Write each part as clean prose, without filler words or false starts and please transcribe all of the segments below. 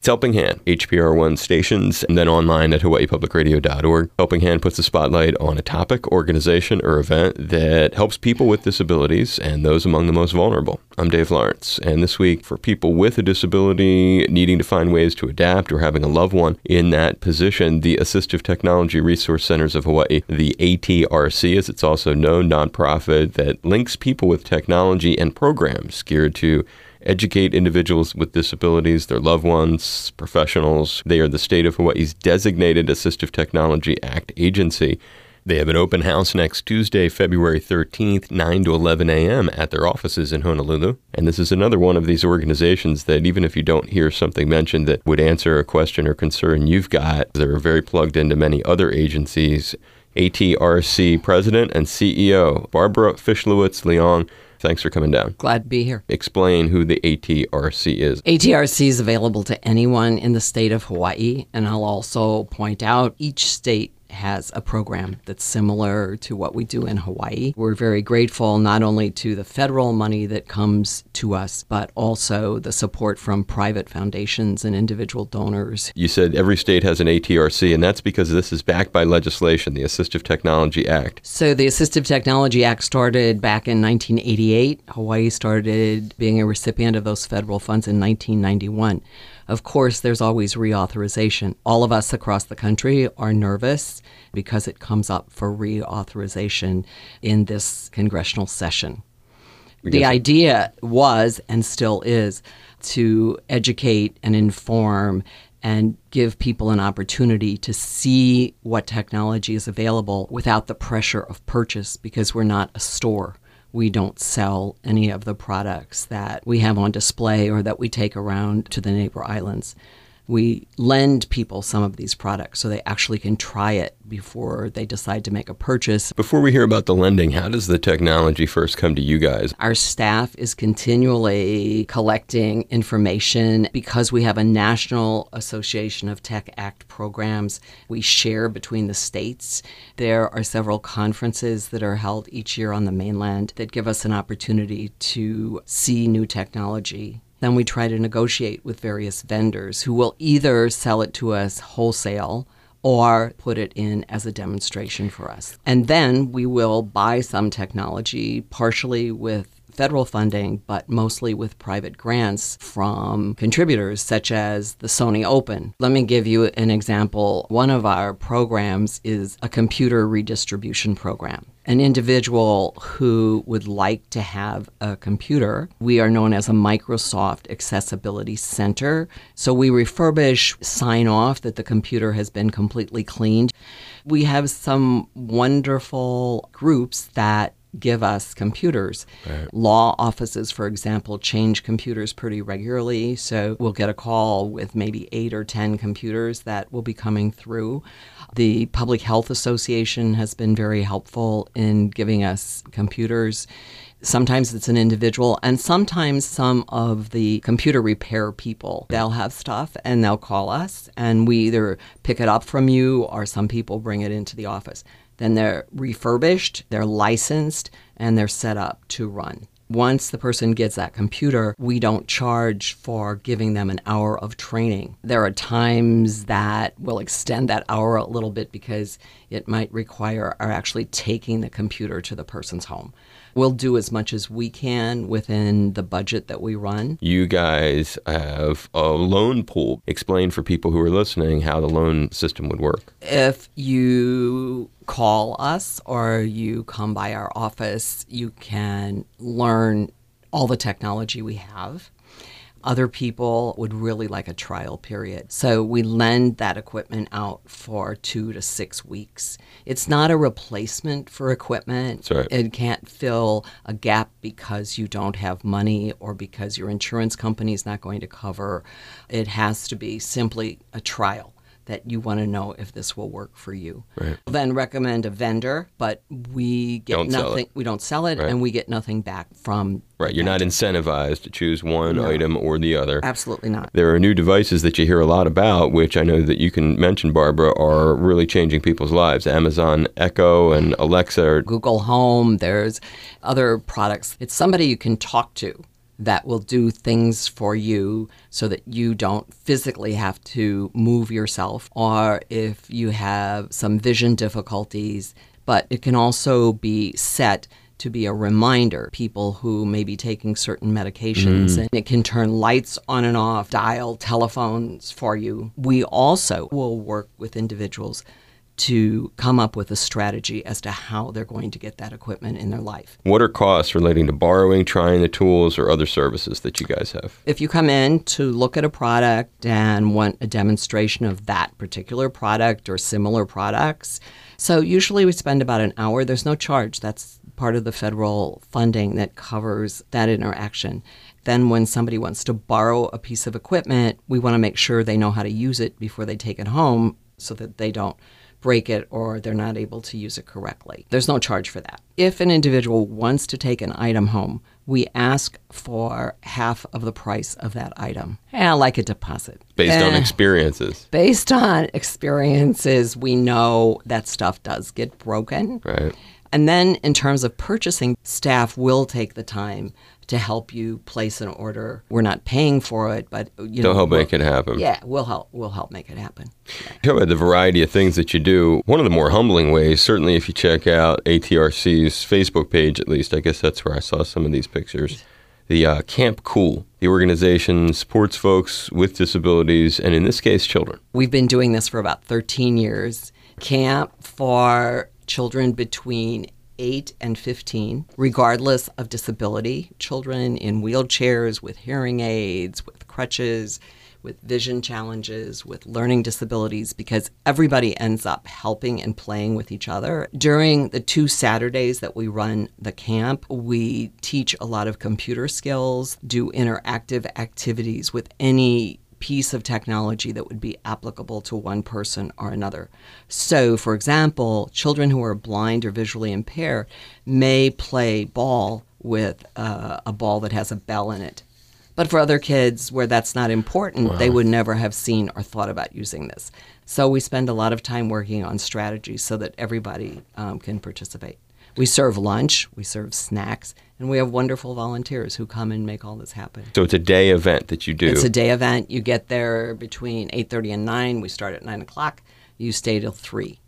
Helping Hand, HPR1 stations, and then online at hawaiipublicradio.org. Helping Hand puts a spotlight on a topic, organization, or event that helps people with disabilities and those among the most vulnerable. I'm Dave Lawrence, and this week, for people with a disability needing to find ways to adapt or having a loved one in that position, the Assistive Technology Resource Centers of Hawaii, the ATRC, as it's also known, nonprofit that links people with technology and programs geared to educate individuals with disabilities, their loved ones, professionals. They are the state of Hawaii's designated Assistive Technology Act agency. They have an open house next Tuesday, February 13th, 9 to 11 a.m. at their offices in Honolulu. And this is another one of these organizations that even if you don't hear something mentioned that would answer a question or concern you've got, they're very plugged into many other agencies. ATRC President and CEO, Barbara Fischlowitz-Leong, thanks for coming down. Glad to be here. Explain who the ATRC is. ATRC is available to anyone in the state of Hawaii, and I'll also point out each state has a program that's similar to what we do in Hawaii. We're very grateful not only to the federal money that comes to us, but also the support from private foundations and individual donors. You said every state has an ATRC, and that's because this is backed by legislation, the Assistive Technology Act. So the Assistive Technology Act started back in 1988. Hawaii started being a recipient of those federal funds in 1991. Of course, there's always reauthorization. All of us across the country are nervous because it comes up for reauthorization in this congressional session. The idea was, and still is, to educate and inform and give people an opportunity to see what technology is available without the pressure of purchase, because we're not a store. We don't sell any of the products that we have on display or that we take around to the neighbor islands. We lend people some of these products so they actually can try it before they decide to make a purchase. Before we hear about the lending, how does the technology first come to you guys? Our staff is continually collecting information. Because we have a National Association of Tech Act programs, we share between the states. There are several conferences that are held each year on the mainland that give us an opportunity to see new technology. Then we try to negotiate with various vendors who will either sell it to us wholesale or put it in as a demonstration for us. And then we will buy some technology, partially with federal funding, but mostly with private grants from contributors such as the Sony Open. Let me give you an example. One of our programs is a computer redistribution program. An individual who would like to have a computer, we are known as a Microsoft Accessibility Center. So we refurbish, sign off that the computer has been completely cleaned. We have some wonderful groups that give us computers. Right. Law offices, for example, change computers pretty regularly. So we'll get a call with maybe 8 or 10 computers that will be coming through. The Public Health Association has been very helpful in giving us computers. Sometimes it's an individual, and sometimes some of the computer repair people, they'll have stuff and they'll call us, and we either pick it up from you or some people bring it into the office. Then they're refurbished, they're licensed, and they're set up to run. Once the person gets that computer, we don't charge for giving them an hour of training. There are times that we'll extend that hour a little bit because it might require our actually taking the computer to the person's home. We'll do as much as we can within the budget that we run. You guys have a loan pool. Explain for people who are listening how the loan system would work. If you call us or you come by our office, you can learn all the technology we have. Other people would really like a trial period. So we lend that equipment out for 2 to 6 weeks. It's not a replacement for equipment. That's right. It can't fill a gap because you don't have money or because your insurance company is not going to cover. It has to be simply a trial that you want to know if this will work for you. Right. Then recommend a vendor, but we get nothing. We don't sell it, right. And we get nothing back from. Right, you're not incentivized to choose one item or the other. Absolutely not. There are new devices that you hear a lot about, which I know that you can mention, Barbara, are really changing people's lives. Amazon Echo and Alexa. Google Home, there's other products. It's somebody you can talk to that will do things for you so that you don't physically have to move yourself, or if you have some vision difficulties. But it can also be set to be a reminder, people who may be taking certain medications, and it can turn lights on and off, dial telephones for you. We also will work with individuals to come up with a strategy as to how they're going to get that equipment in their life. What are costs relating to borrowing, trying the tools, or other services that you guys have? If you come in to look at a product and want a demonstration of that particular product or similar products, so usually we spend about an hour. There's no charge. That's part of the federal funding that covers that interaction. Then when somebody wants to borrow a piece of equipment, we want to make sure they know how to use it before they take it home so that they don't break it or they're not able to use it correctly. There's no charge for that. If an individual wants to take an item home, we ask for half of the price of that item, like a deposit. Based on experiences. Based on experiences, we know that stuff does get broken. Right. And then in terms of purchasing, staff will take the time to help you place an order. We're not paying for it, but they'll help make it happen. Yeah, we'll help make it happen. Yeah. Talk about the variety of things that you do. One of the more humbling ways, certainly if you check out ATRC's Facebook page, at least, I guess that's where I saw some of these pictures. The Camp Cool, the organization supports folks with disabilities, and in this case, children. We've been doing this for about 13 years. Camp for children between 8 and 15, regardless of disability, children in wheelchairs, with hearing aids, with crutches, with vision challenges, with learning disabilities, because everybody ends up helping and playing with each other. During the 2 Saturdays that we run the camp, we teach a lot of computer skills, do interactive activities with any piece of technology that would be applicable to one person or another. So, for example, children who are blind or visually impaired may play ball with a ball that has a bell in it. But for other kids where that's not important, They would never have seen or thought about using this. So we spend a lot of time working on strategies so that everybody can participate. We serve lunch, we serve snacks, and we have wonderful volunteers who come and make all this happen. So it's a day event that you do. It's a day event. You get there between 8:30 and 9. We start at 9 o'clock. You stay till 3.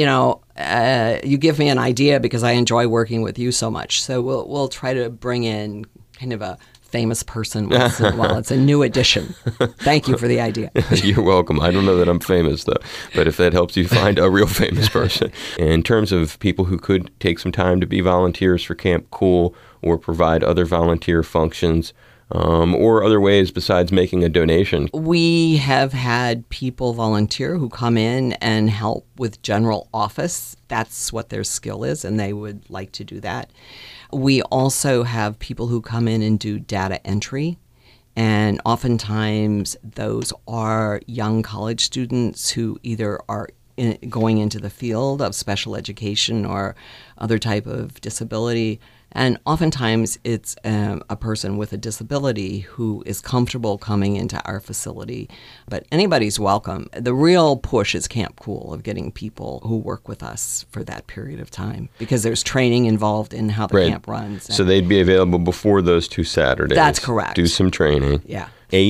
You give me an idea because I enjoy working with you so much. So we'll try to bring in kind of a famous person once in a while. It's a new addition. Thank you for the idea. You're welcome. I don't know that I'm famous, though, but if that helps you find a real famous person. In terms of people who could take some time to be volunteers for Camp Cool or provide other volunteer functions, or other ways besides making a donation. We have had people volunteer who come in and help with general office. That's what their skill is, and they would like to do that. We also have people who come in and do data entry, and oftentimes those are young college students who either are going into the field of special education or other type of disability. And oftentimes it's a person with a disability who is comfortable coming into our facility. But anybody's welcome. The real push is Camp Cool, of getting people who work with us for that period of time, because there's training involved in how the camp runs. So they'd be available before those 2 Saturdays. That's correct. Do some training. Yeah.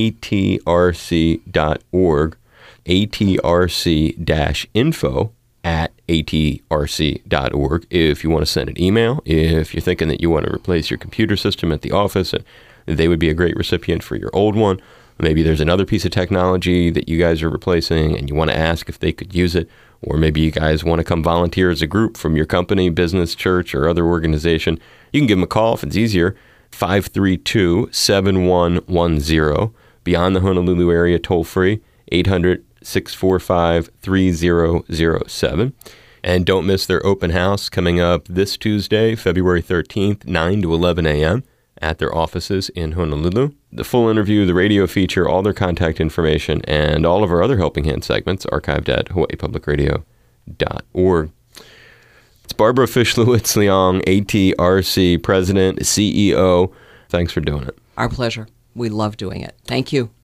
atrc.org, atrc-info at atrc.org if you want to send an email, if you're thinking that you want to replace your computer system at the office, and they would be a great recipient for your old one. Maybe there's another piece of technology that you guys are replacing and you want to ask if they could use it, or maybe you guys want to come volunteer as a group from your company, business, church, or other organization. You can give them a call if it's easier, 532-7110, beyond the Honolulu area, toll free, 800-645-3007. And don't miss their open house coming up this Tuesday, February 13th, 9 to 11 a.m. at their offices in Honolulu. The full interview, the radio feature, all their contact information, and all of our other Helping Hand segments archived at hawaiipublicradio.org. It's Barbara Fish-Lewitz-Leong, ATRC President, CEO. Thanks for doing it. Our pleasure. We love doing it. Thank you.